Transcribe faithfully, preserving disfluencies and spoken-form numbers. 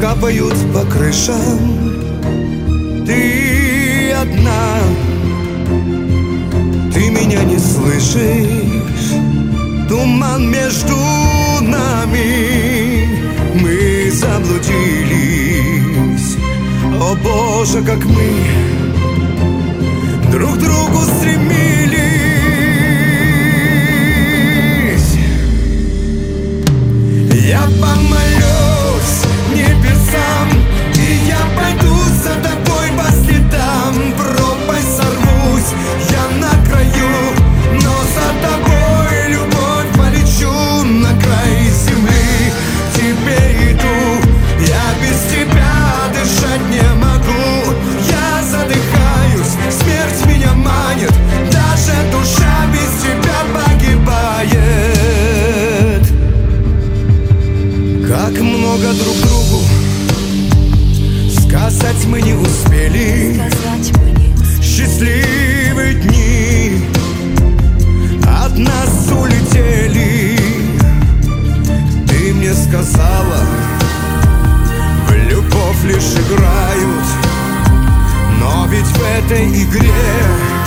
капают по крышам. Ты одна, ты меня не слышишь. Туман между нами, мы заблудились. О Боже, как мы друг к другу стремились. Я помолюсь небесам, и я пойду за тобой по следам. Пропасть сорвусь, я на краю, но за тобой, любовь, полечу на край земли. К тебе иду, я без тебя дышать не могу. Я задыхаюсь, смерть меня манит, даже душа без тебя погибает. Как много друг другу сказать мы не успели. Счастливые дни от нас улетели. Ты мне сказала, в любовь лишь играют, но ведь в этой игре